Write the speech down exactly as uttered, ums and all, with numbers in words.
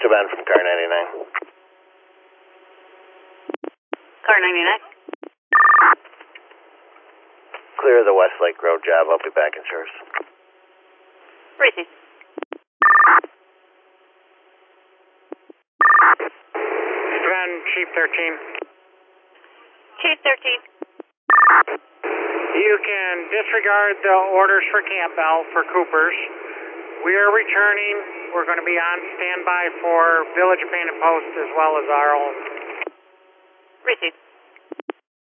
Ben from Car ninety-nine. Car ninety-nine. Clear the Westlake Road job. I'll be back in service. Receive. Ben, Chief thirteen. Chief thirteen. You can disregard the orders for Campbell for Coopers. We are returning. We're going to be on standby for Village Abandoned Post as well as our own. Receive.